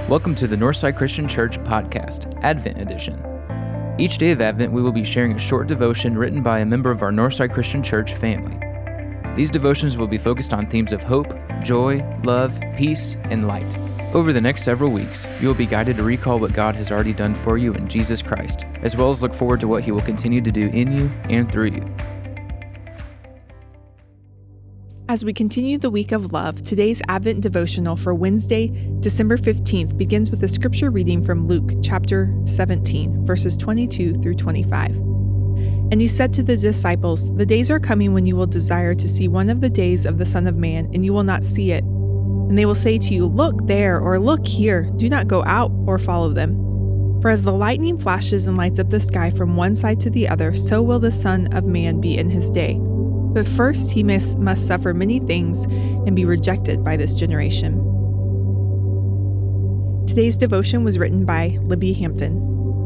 Welcome to the Northside Christian Church Podcast, Advent Edition. Each day of Advent, we will be sharing a short devotion written by a member of our Northside Christian Church family. These devotions will be focused on themes of hope, joy, love, peace, and light. Over the next several weeks, you will be guided to recall what God has already done for you in Jesus Christ, as well as look forward to what He will continue to do in you and through you. As we continue the week of love, today's Advent devotional for Wednesday, December 15th begins with a scripture reading from Luke chapter 17, verses 22 through 25. And he said to the disciples, "The days are coming when you will desire to see one of the days of the Son of Man, and you will not see it. And they will say to you, 'Look there,' or 'Look here.' Do not go out or follow them. For as the lightning flashes and lights up the sky from one side to the other, so will the Son of Man be in his day. But first he must suffer many things and be rejected by this generation." Today's devotion was written by Libby Hampton.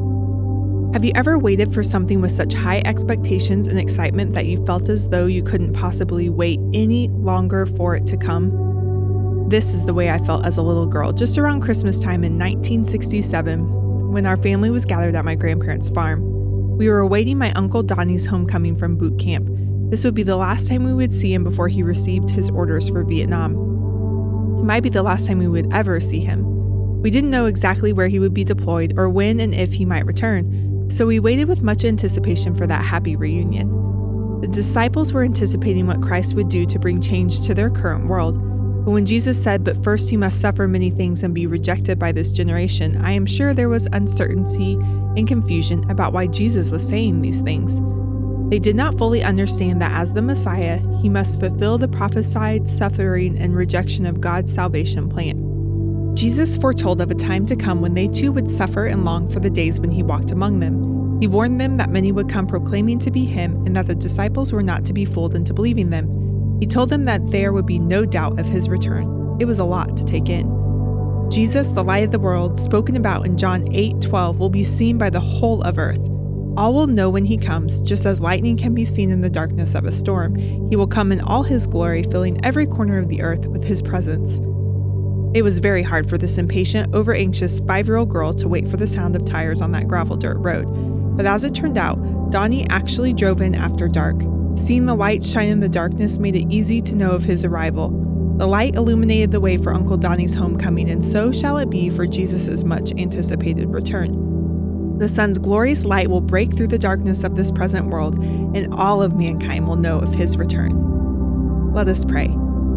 Have you ever waited for something with such high expectations and excitement that you felt as though you couldn't possibly wait any longer for it to come? This is the way I felt as a little girl, just around Christmas time in 1967, when our family was gathered at my grandparents' farm. We were awaiting my Uncle Donnie's homecoming from boot camp. This would be the last time we would see him before he received his orders for Vietnam. It might be the last time we would ever see him. We didn't know exactly where he would be deployed or when and if he might return, so we waited with much anticipation for that happy reunion. The disciples were anticipating what Christ would do to bring change to their current world. But when Jesus said, "But first he must suffer many things and be rejected by this generation," I am sure there was uncertainty and confusion about why Jesus was saying these things. They did not fully understand that as the Messiah, he must fulfill the prophesied suffering and rejection of God's salvation plan. Jesus foretold of a time to come when they too would suffer and long for the days when he walked among them. He warned them that many would come proclaiming to be him and that the disciples were not to be fooled into believing them. He told them that there would be no doubt of his return. It was a lot to take in. Jesus, the light of the world, spoken about in John 8:12, will be seen by the whole of earth. All will know when he comes, just as lightning can be seen in the darkness of a storm. He will come in all his glory, filling every corner of the earth with his presence. It was very hard for this impatient, over-anxious 5-year-old girl to wait for the sound of tires on that gravel dirt road. But as it turned out, Donnie actually drove in after dark. Seeing the light shine in the darkness made it easy to know of his arrival. The light illuminated the way for Uncle Donnie's homecoming, and so shall it be for Jesus' much-anticipated return. The sun's glorious light will break through the darkness of this present world, and all of mankind will know of his return. Let us pray.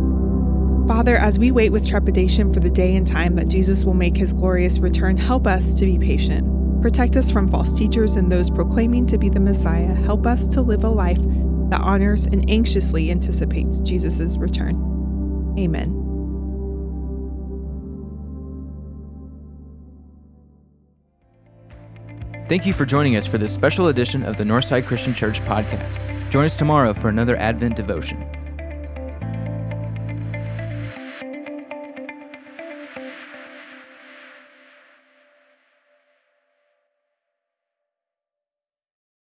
Father, as we wait with trepidation for the day and time that Jesus will make his glorious return, help us to be patient. Protect us from false teachers and those proclaiming to be the Messiah. Help us to live a life that honors and anxiously anticipates Jesus' return. Amen. Thank you for joining us for this special edition of the Northside Christian Church Podcast. Join us tomorrow for another Advent devotion.